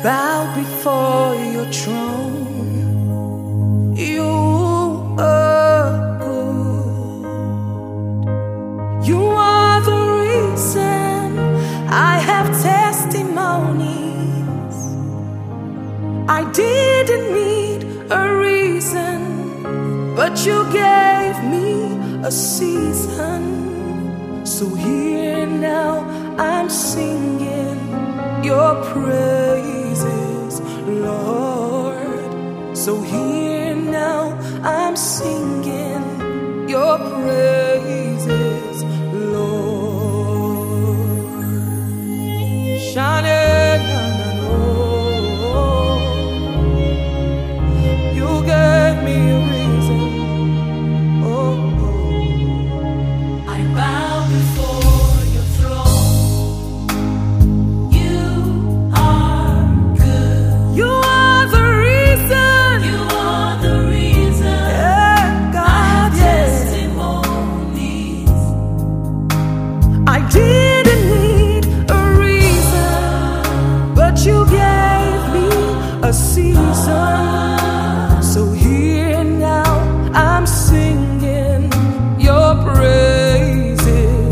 bow before your throne. You are good. You are the reason I have testimonies. I didn't need a reason, but you gave me a season. So here now I'm singing your praises, Lord. So here now I'm singing your praises, Lord. Shine, you gave me a reason. Oh, I bow before your throne. You are good. you are the reason. You are the reason. Yeah, God, yeah. Testimonies. I didn't need a reason, but you gave me a season. So here now I'm singing your praises,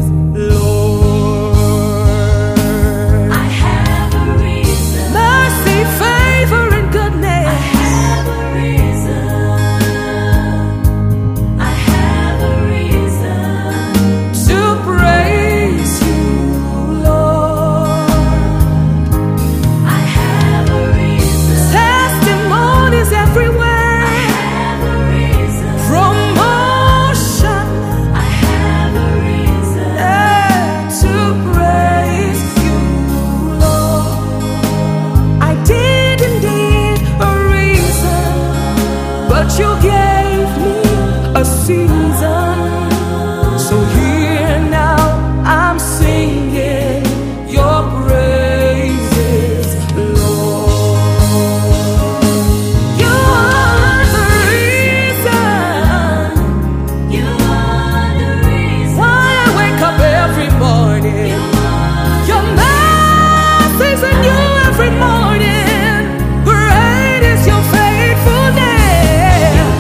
Lord. I have a reason. Mercy, favor, and I goodness. have a reason. I have a reason. To praise you, Lord. I have a reason. Testimonies everywhere. I have a reason. Promotion, I have a reason. to praise you, Lord. I didn't need a reason, but you gave me a season. So here now I'm singing your praises, Lord. You are the reason You are the reason. why I wake up every morning. Your mercies are new every morning. Great is your faithfulness.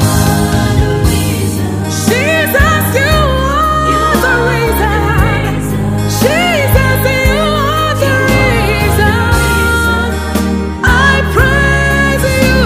Jesus, you are the reason. Jesus, you are the reason. I praise you,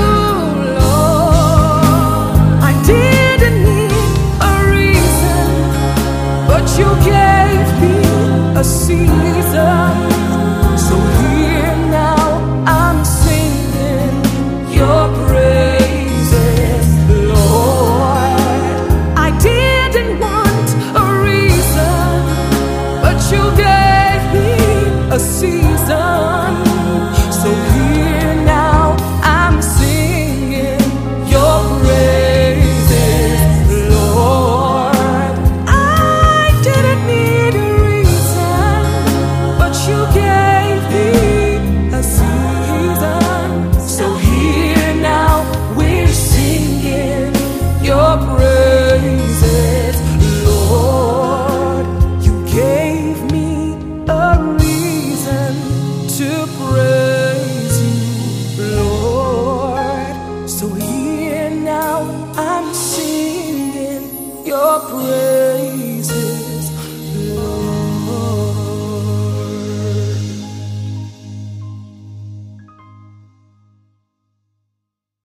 Lord. I didn't need a reason, but you gave me a season. So here now I'm singing your praises, Lord. I didn't want a reason, but you gave me a season. So here now I'm singing your praises, Lord. I didn't need a reason, but you gave me a season. So here now we're singing your praises, Lord. You gave me a reason to praise you, Lord. So here now I'm singing your praise.